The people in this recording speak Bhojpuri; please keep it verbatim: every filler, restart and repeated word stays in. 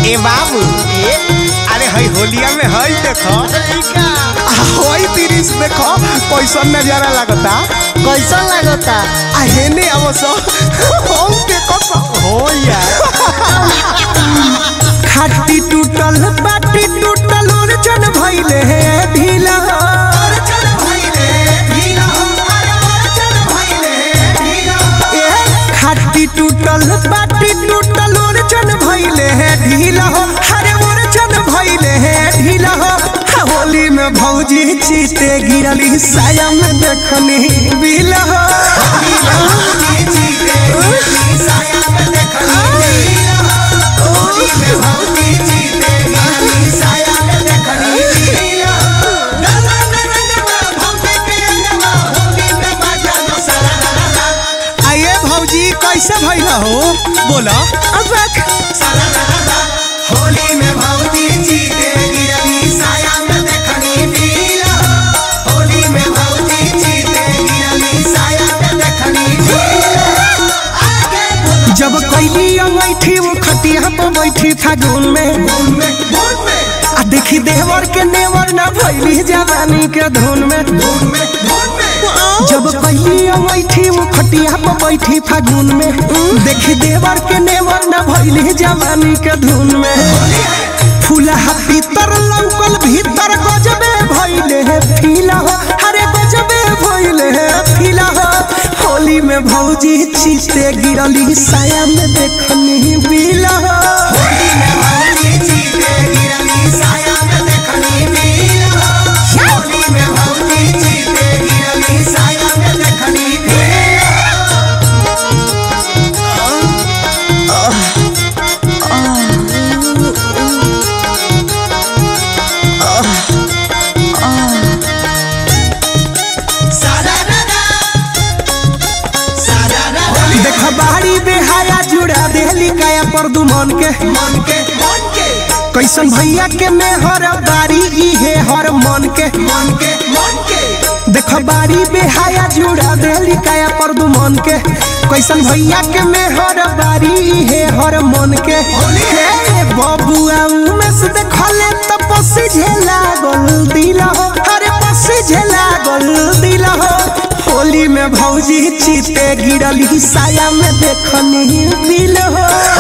ए बाबू ए अरे हई होलिया में हई देखो हई तिरिस देखो कैसन नजारा लगता कैसन लगता आ हेने अवसो हम देखो हो यार खाटी टूटल बाटी टूटल और जन भइले ढीला और जन भइले ढीला और जन भइले ढीला ए खाटी टूटल बाटी टूटल और जन भइले ढीला हो अरे और जन भइले ढीला हो होली में भौजी चीते गिरली साया में देखनी बिला हो होली चीते गिरली साया में देखनी बिला हो होली में भौजी चीते गिरली साया में देखनी बिला नवा नवा नवा भौजी के नवा होली में बाजा दो सारा ला आइए भौजी कैसे भइला हो बोला अब सारा ला होली में भौजी चीते गिरली साया में देखनी बिला होली में भौजी चीते गिरली साया में देखनी बिला जब कैली अंगैठी वो खटिया पे बैठी फागुन में आ देखी देवर के नेवर ना भइली जवानी के धुन में जब कैली अंगैठी वो खटिया पे बैठी फागुन में देखी देवर के नेवर ना भइली जवानी के धुन में फूला भीतर लौकल भीतर गजबे भइले है फीला हो अरे गजबे भइले है फीला हो होली में भौजी चीते गिरली साया में देखनी बिला हो होली में भौजी चीते गिरली साया में देखनी बिला हो होली में भौजी चीते गिरली साया में देखनी बाड़ी बेहाया जुड़ा देहली काया पर दुमन के मन के मन के कैसन भैया के मेहर बारी इहे हर मन के मन के मन के देख बाड़ी बेहाया जुड़ा देहली काया पर दुमन के कैसन भैया के मेहर बारी इहे हर मन के हे बबुआ में से देखले त पसी झेला गल दिल हो अरे पसी झेला गल दिल हो होली में भौजी चीते गिरली साया में देखनी बिल हो